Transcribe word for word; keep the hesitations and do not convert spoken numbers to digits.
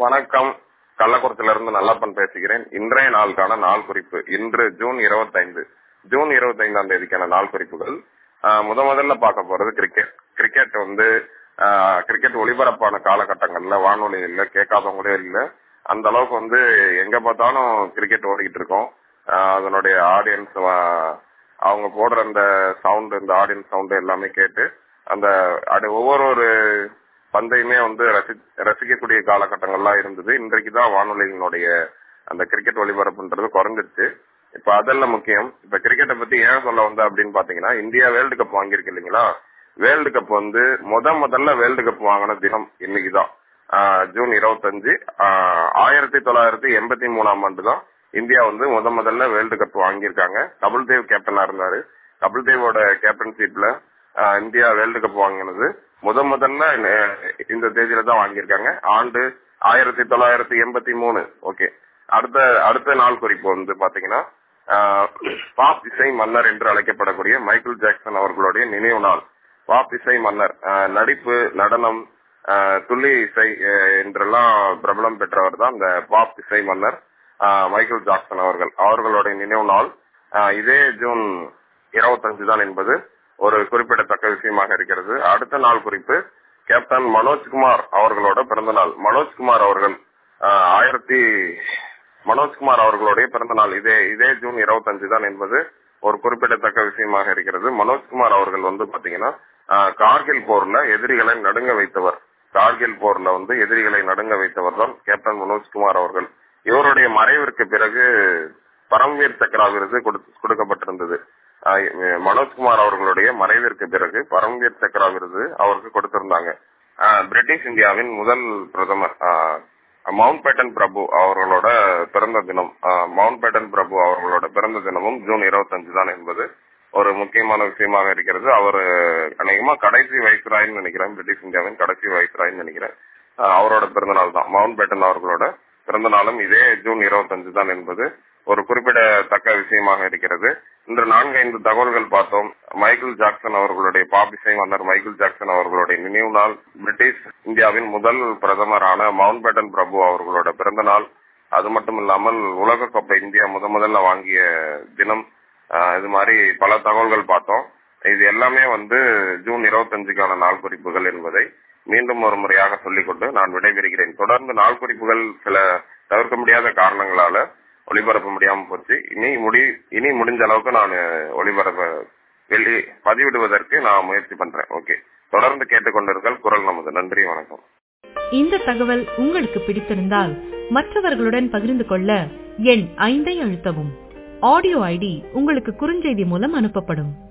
வணக்கம். கள்ளக்குறிச்சியிலிருந்து நல்லப்பன் பேசுகிறேன். இன்றைய நாளுக்கான நாள் குறிப்பு. இன்று ஜூன் இருபத்தைந்து ஜூன் இருபத்தி ஐந்தாம் தேதிக்கான நாள் குறிப்புகள். ஆஹ் முத முதல்ல பார்க்க போறது கிரிக்கெட். கிரிக்கெட் வந்து ஆஹ் கிரிக்கெட் ஒளிபரப்பான காலகட்டங்கள்ல வானொலியில கேட்காதவங்களே இல்லை. அந்த அளவுக்கு வந்து எங்க பார்த்தாலும் கிரிக்கெட் ஓடிக்கிட்டு இருக்கோம். ஆஹ் அதனுடைய ஆடியன்ஸ் அவங்க போடுற அந்த சவுண்ட், இந்த ஆடியன்ஸ் சவுண்ட் எல்லாமே கேட்டு அந்த ஒவ்வொரு ஒரு பந்தையுமே வந்து ரசி ரசிக்கக்கூடிய காலகட்டங்கள்லாம் இருந்தது. இன்றைக்குதான் வானொலியினுடைய அந்த கிரிக்கெட் ஒளிபரப்புன்றது குறைஞ்சிருச்சு. இப்ப அதெல்லாம் முக்கியம். இப்ப கிரிக்கெட்டை பத்தி ஏன் சொல்ல வந்த அப்படின்னு பாத்தீங்கன்னா, இந்தியா வேர்ல்டு கப் வாங்கியிருக்கு இல்லைங்களா. வேர்ல்டு கப் வந்து முத முதல்ல வேர்ல்டு கப் வாங்கின தினம் இன்னைக்குதான். ஜூன் இருபத்தஞ்சு ஆயிரத்தி தொள்ளாயிரத்தி எண்பத்தி மூணாம் ஆண்டு தான் இந்தியா வந்து முத முதல்ல வேர்ல்டு கப் வாங்கியிருக்காங்க. கபில் தேவ் கேப்டனா இருந்தாரு. கபில் தேவோட கேப்டன்ஷிப்ல இந்தியா வேர்ல்டு கப் வாங்கினது முத முதல்ல இந்த தேதியில தான் வாங்கியிருக்காங்க. ஆண்டு ஆயிரத்தி தொள்ளாயிரத்தி எண்பத்தி மூணு. ஓகே, அடுத்த அடுத்த நாள் குறிப்பு வந்து பாத்தீங்கன்னா, பாப் இசை மன்னர் என்று அழைக்கப்படக்கூடிய மைக்கேல் ஜாக்சன் அவர்களுடைய நினைவு நாள். பாப் இசை மன்னர், நடிப்பு, நடனம், துள்ளி இசை என்றெல்லாம் பிரபலம் பெற்றவர் தான் இந்த பாப் இசை மன்னர் மைக்கேல் ஜாக்சன் அவர்கள். அவர்களுடைய நினைவு நாள் இதே ஜூன் இருபத்தஞ்சு தான் என்பது ஒரு குறிப்பிடத்தக்க விஷயமாக இருக்கிறது. அடுத்த நாள் குறிப்பு கேப்டன் மனோஜ்குமார் அவர்களோட பிறந்த நாள். மனோஜ்குமார் அவர்கள் ஆயிரத்தி மனோஜ்குமார் அவர்களுடைய பிறந்த நாள் இதே இதே ஜூன் இருபத்தஞ்சு தான் என்பது ஒரு குறிப்பிடத்தக்க விஷயமாக இருக்கிறது. மனோஜ்குமார் அவர்கள் வந்து பாத்தீங்கன்னா கார்கில் போர்ல எதிரிகளை நடுங்க வைத்தவர். கார்கில் போர்ல வந்து எதிரிகளை நடுங்க வைத்தவர் தான் கேப்டன் மனோஜ்குமார் அவர்கள். இவருடைய மறைவிற்கு பிறகு பரம்வீர் சக்ரா விருது கொடுக்கப்பட்டிருந்தது. மனோஜ்குமார் அவர்களுடைய மறைவிற்கு பிறகு பரம்வீர் சக்ரா விருது அவருக்கு கொடுத்திருந்தாங்க. பிரிட்டிஷ் இந்தியாவின் முதல் பிரதமர் மவுண்ட் பேட்டன் பிரபு அவர்களோட பிறந்த தினம். மவுண்ட் பேட்டன் பிரபு அவர்களோட பிறந்த தினமும் ஜூன் இருபத்தஞ்சு தான் என்பது ஒரு முக்கியமான விஷயமாக இருக்கிறது. அவர் அநேகமா கடைசி வைஸ்ராய்ன்னு நினைக்கிறேன், பிரிட்டிஷ் இந்தியாவின் கடைசி வைஸ்ராய்ன்னு நினைக்கிறேன். அவரோட பிறந்த நாள் தான். மவுண்ட் பேட்டன் அவர்களோட பிறந்த நாளும் இதே ஜூன் இருபத்தஞ்சு தான் என்பது ஒரு குறிப்பிடத்தக்க விஷயமாக இருக்கிறது. இன்று நான்கு ஐந்து தகவல்கள் பார்த்தோம். மைக்கேல் ஜாக்சன் அவர்களுடைய பாப் இசை மன்னர் மைக்கேல் ஜாக்சன் அவர்களுடைய நினைவு நாள், பிரிட்டிஷ் இந்தியாவின் முதல் பிரதமரான மவுண்ட் பேட்டன் பிரபு அவர்களோட பிறந்த நாள், அது மட்டும் இல்லாமல் உலக கோப்பை இந்தியா முத முதல்ல வாங்கிய தினம், இது மாதிரி பல தகவல்கள் பார்த்தோம். இது எல்லாமே வந்து ஜூன் இருபத்தஞ்சுக்கான நாள் குறிப்புகள் என்பதை மீண்டும் ஒரு முறையாக சொல்லிக்கொண்டு நான் விடைபெறுகிறேன். தொடர்ந்து நாள் குறிப்புகள் சில தவிர்க்க முடியாத காரணங்களால ஒளிபரப்ப முடியாம போச்சு. இனி முடி இனி முடிஞ்ச அளவுக்கு நான் ஒளிபரப்ப வெளி பதிவிடுவதற்கு நான் முயற்சி பண்றேன். ஓகே, தொடர்ந்து கேட்டுக்கொண்டிருங்கள் குரல் நமது. நன்றி, வணக்கம். இந்த தகவல் உங்களுக்கு பிடித்திருந்தால் மற்றவர்களுடன் பகிர்ந்து கொள்ள எண் ஐந்தை அழுத்தவும். ஆடியோ ஐடி உங்களுக்கு குறுஞ்செய்தி மூலம் அனுப்பப்படும்.